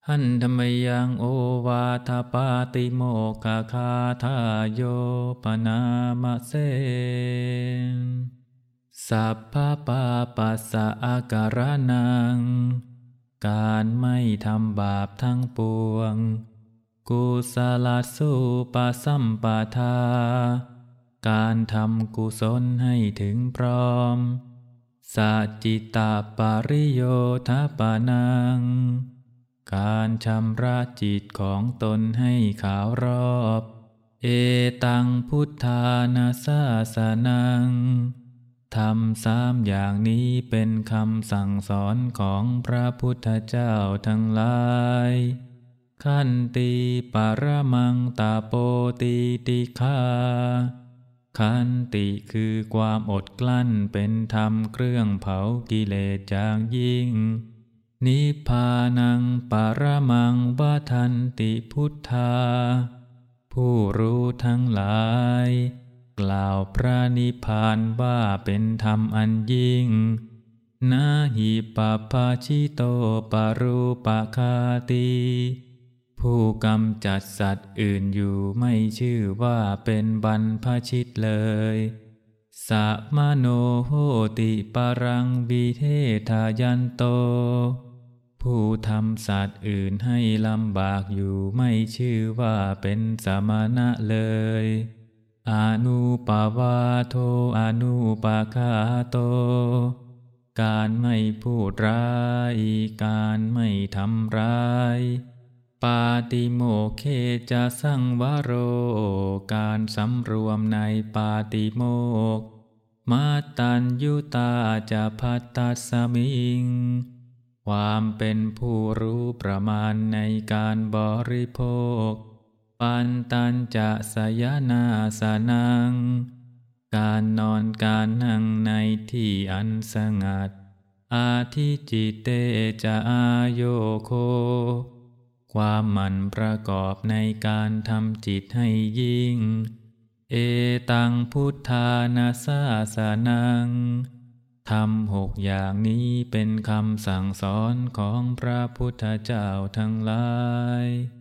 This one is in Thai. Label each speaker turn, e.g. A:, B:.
A: หันธรรมยังโอวาทปาติโมกขคาทาโยปนามะเสสัพพะปาปัสสะอาการนังการไม่ทำบาปทั้งปวงกุศลสุปสัมปทาการทำกุศลให้ถึงพร้อมสัจจิตาปริโยทปานังการชำระจิตของตนให้ขาวรอบเอตังพุทธานาสาสนังทำ3อย่างนี้เป็นคำสั่งสอนของพระพุทธเจ้าทั้งหลายขันติปรมังตาโปติติฆาขันติคือความอดกลั้นเป็นธรรมเครื่องเผากิเลสอย่างยิ่งนิพพานังปรมังวทันติพุทธาผู้รู้ทั้งหลายกล่าวพระนิพพานว่าเป็นธรรมอันยิ่งนาหิปปาชิโตปรูปคาติผู้กำจัดสัตว์อื่นอยู่ไม่ชื่อว่าเป็นบรรพชิตเลยสัมมโนโหติปรังวิเททายันโตผู้ทำสัตว์อื่นให้ลำบากอยู่ไม่ชื่อว่าเป็นสมณะเลยอนุปวาโทอนุปคาโตการไม่พูดร้ายการไม่ทำร้ายปาติโมกเขจะสังวโรการสำรวมในปาติโมกข์มาตัญยุตาจะภัตตัสสมิงความเป็นผู้รู้ประมาณในการบริโภคปันตัญจะสยนาสนังการนอนการนั่งในที่อันสงัดอาทิจิเตจะอาโยโคความหมั่นประกอบในการทำจิตให้ยิ่งเอตังพุทธานาสาสนังทำ6อย่างนี้เป็นคำสั่งสอนของพระพุทธเจ้าทั้งหลาย